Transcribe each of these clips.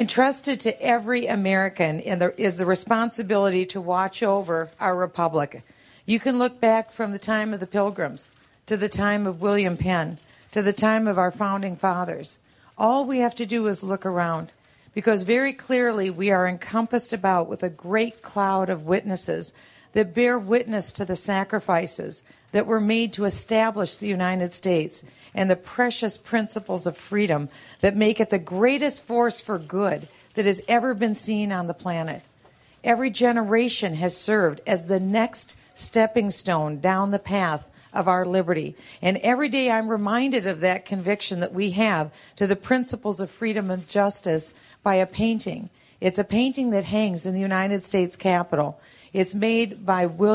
Entrusted to every American is the responsibility to watch over our republic. You can look back from the time of the Pilgrims to the time of William Penn to the time of our founding fathers. All we have to do is look around, because very clearly we are encompassed about with a great cloud of witnesses that bear witness to the sacrifices that were made to establish the United States and the precious principles of freedom that make it the greatest force for good that has ever been seen on the planet. Every generation has served as the next stepping stone down the path of our liberty. And every day I'm reminded of that conviction that we have to the principles of freedom and justice by a painting. It's a painting that hangs in the United States Capitol. It's made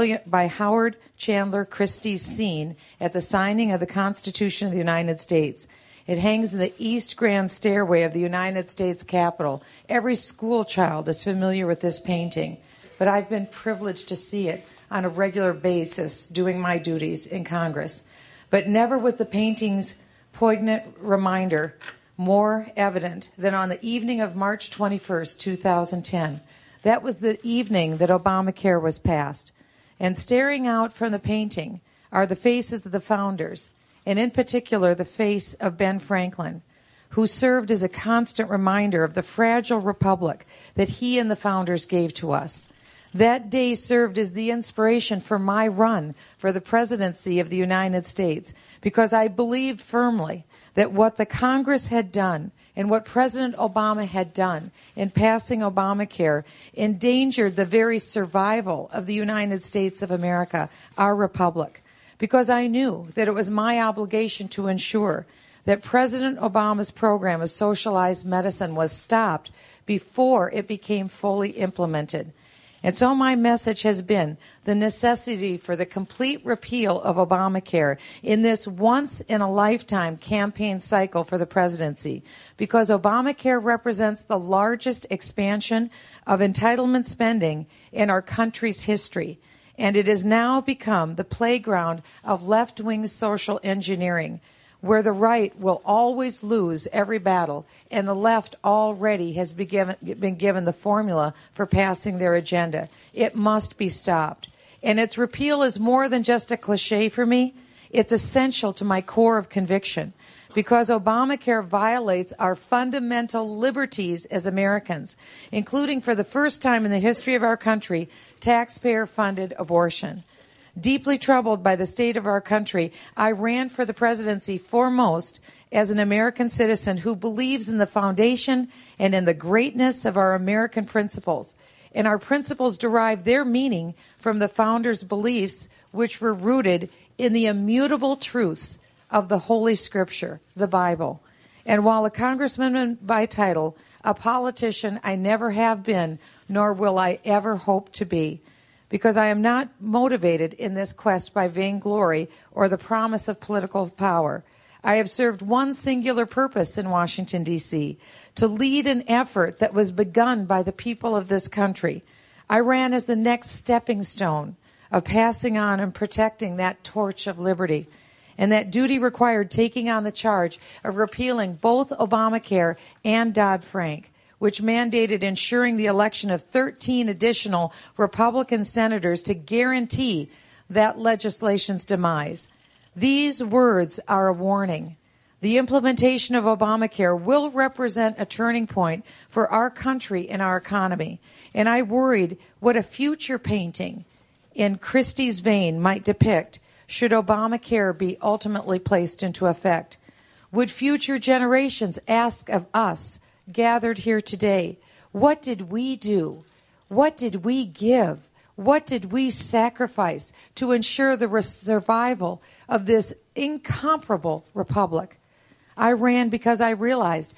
by Howard Chandler Christie's scene at the signing of the Constitution of the United States. It hangs in the East Grand Stairway of the United States Capitol. Every school child is familiar with this painting, but I've been privileged to see it on a regular basis doing my duties in Congress. But never was the painting's poignant reminder more evident than on the evening of March 21st, 2010. That was the evening that Obamacare was passed. And staring out from the painting are the faces of the founders, and in particular the face of Ben Franklin, who served as a constant reminder of the fragile republic that he and the founders gave to us. That day served as the inspiration for my run for the presidency of the United States, because I believed firmly that what the Congress had done and what President Obama had done in passing Obamacare endangered the very survival of the United States of America, our republic, because I knew that it was my obligation to ensure that President Obama's program of socialized medicine was stopped before it became fully implemented. And so my message has been the necessity for the complete repeal of Obamacare in this once-in-a-lifetime campaign cycle for the presidency, because Obamacare represents the largest expansion of entitlement spending in our country's history, and it has now become the playground of left-wing social engineering, where the right will always lose every battle, and the left already has been given the formula for passing their agenda. It must be stopped. And its repeal is more than just a cliche for me. It's essential to my core of conviction, because Obamacare violates our fundamental liberties as Americans, including, for the first time in the history of our country, taxpayer-funded abortion. Deeply troubled by the state of our country, I ran for the presidency foremost as an American citizen who believes in the foundation and in the greatness of our American principles. And our principles derive their meaning from the founders' beliefs, which were rooted in the immutable truths of the Holy Scripture, the Bible. And while a congressman by title, a politician I never have been, nor will I ever hope to be, because I am not motivated in this quest by vainglory or the promise of political power. I have served one singular purpose in Washington, D.C., to lead an effort that was begun by the people of this country. I ran as the next stepping stone of passing on and protecting that torch of liberty. And that duty required taking on the charge of repealing both Obamacare and Dodd-Frank, which mandated ensuring the election of 13 additional Republican senators to guarantee that legislation's demise. These words are a warning. The implementation of Obamacare will represent a turning point for our country and our economy. And I worried what a future painting in Christie's vein might depict should Obamacare be ultimately placed into effect. Would future generations ask of us, gathered here today, what did we do? What did we give? What did we sacrifice to ensure the survival of this incomparable republic? I ran because I realized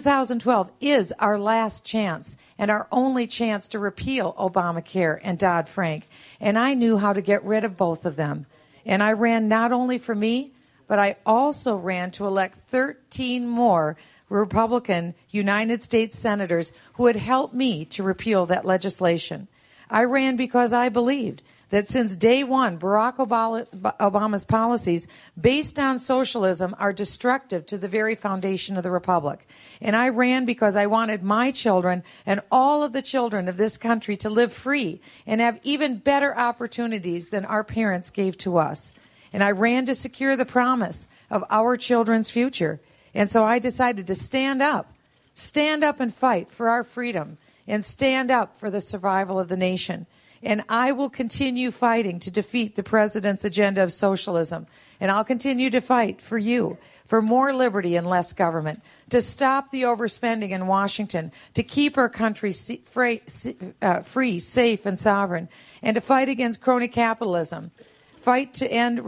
2012 is our last chance and our only chance to repeal Obamacare and Dodd-Frank. And I knew how to get rid of both of them. And I ran not only for me, but I also ran to elect 13 more Republican United States senators who would help me to repeal that legislation. I ran because I believed that since day one, Barack Obama's policies based on socialism are destructive to the very foundation of the republic. And I ran because I wanted my children and all of the children of this country to live free and have even better opportunities than our parents gave to us. And I ran to secure the promise of our children's future. And so I decided to stand up and fight for our freedom and stand up for the survival of the nation. And I will continue fighting to defeat the president's agenda of socialism. And I'll continue to fight for you, for more liberty and less government, to stop the overspending in Washington, to keep our country free, safe, and sovereign, and to fight against crony capitalism, fight to end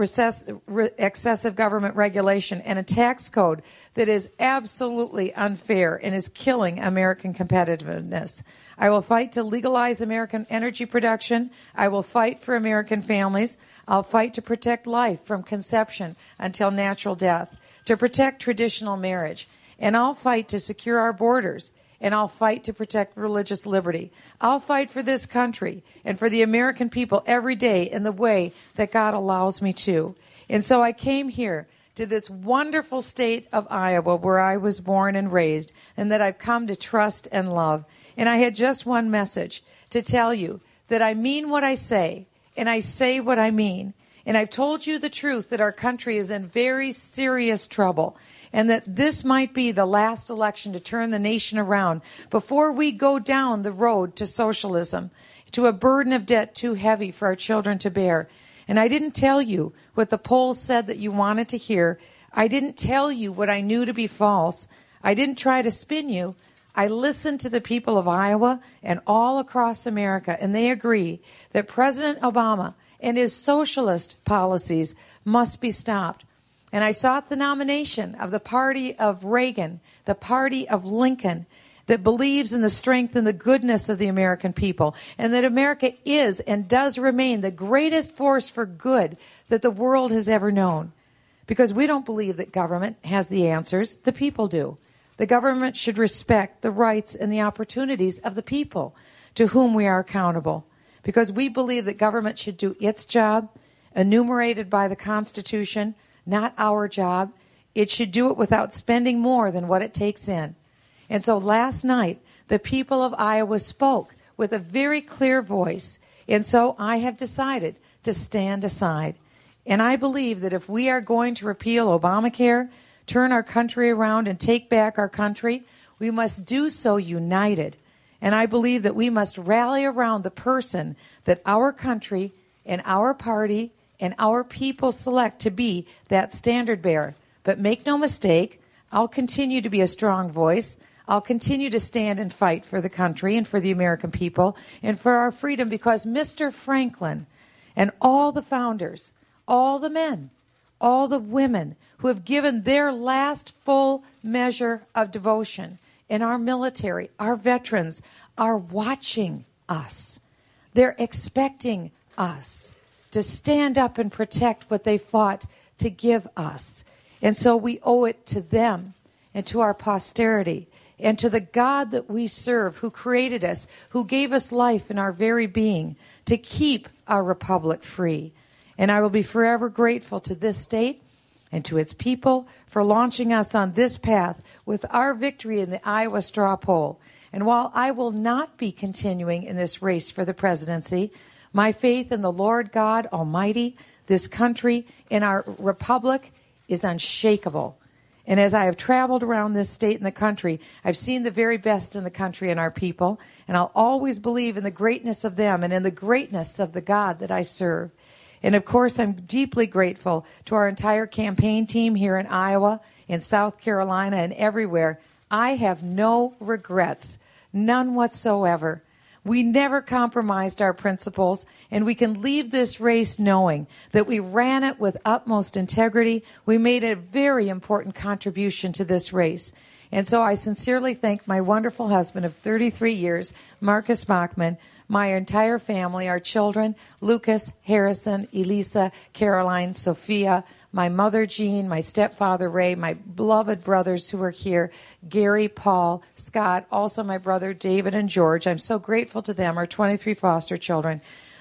excessive government regulation and a tax code that is absolutely unfair and is killing American competitiveness. I will fight to legalize American energy production. I will fight for American families. I'll fight to protect life from conception until natural death, to protect traditional marriage. And I'll fight to secure our borders. And I'll fight to protect religious liberty. I'll fight for this country and for the American people every day in the way that God allows me to. And so I came here to this wonderful state of Iowa where I was born and raised and that I've come to trust and love. And I had just one message to tell you that I mean what I say and I say what I mean. And I've told you the truth that our country is in very serious trouble and that this might be the last election to turn the nation around before we go down the road to socialism, to a burden of debt too heavy for our children to bear. And I didn't tell you what the polls said that you wanted to hear. I didn't tell you what I knew to be false. I didn't try to spin you. I listened to the people of Iowa and all across America, and they agree that President Obama and his socialist policies must be stopped. And I sought the nomination of the party of Reagan, the party of Lincoln, that believes in the strength and the goodness of the American people, and that America is and does remain the greatest force for good that the world has ever known. Because we don't believe that government has the answers, the people do. The government should respect the rights and the opportunities of the people to whom we are accountable. Because we believe that government should do its job, enumerated by the Constitution, not our job. It should do it without spending more than what it takes in. And so last night, the people of Iowa spoke with a very clear voice. And so I have decided to stand aside. And I believe that if we are going to repeal Obamacare, turn our country around and take back our country, we must do so united. And I believe that we must rally around the person that our country and our party and our people select to be that standard bearer. But make no mistake, I'll continue to be a strong voice. I'll continue to stand and fight for the country and for the American people and for our freedom, because Mr. Franklin and all the founders, all the men, all the women who have given their last full measure of devotion in our military, our veterans, are watching us. They're expecting us to stand up and protect what they fought to give us. And so we owe it to them and to our posterity and to the God that we serve, who created us, who gave us life in our very being, to keep our republic free. And I will be forever grateful to this state and to its people for launching us on this path with our victory in the Iowa straw poll. And while I will not be continuing in this race for the presidency, my faith in the Lord God Almighty, this country, and our republic is unshakable. And as I have traveled around this state and the country, I've seen the very best in the country and our people, and I'll always believe in the greatness of them and in the greatness of the God that I serve. And of course, I'm deeply grateful to our entire campaign team here in Iowa, in South Carolina, and everywhere. I have no regrets, none whatsoever. We never compromised our principles, and we can leave this race knowing that we ran it with utmost integrity. We made a very important contribution to this race. And so I sincerely thank my wonderful husband of 33 years, Marcus Bachman, my entire family, our children, Lucas, Harrison, Elisa, Caroline, Sophia, my mother, Jean, my stepfather, Ray, my beloved brothers who are here, Gary, Paul, Scott, also my brother, David and George. I'm so grateful to them, our 23 foster children.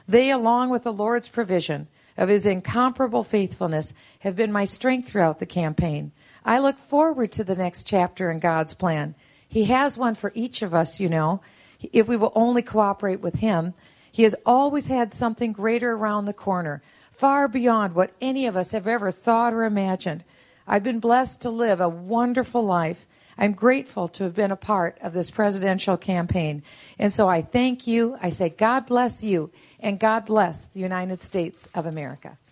They, along with the Lord's provision of his incomparable faithfulness, have been my strength throughout the campaign. I look forward to the next chapter in God's plan. He has one for each of us, you know, if we will only cooperate with him. He has always had something greater around the corner, far beyond what any of us have ever thought or imagined. I've been blessed to live a wonderful life. I'm grateful to have been a part of this presidential campaign. And so I thank you. I say God bless you, and God bless the United States of America.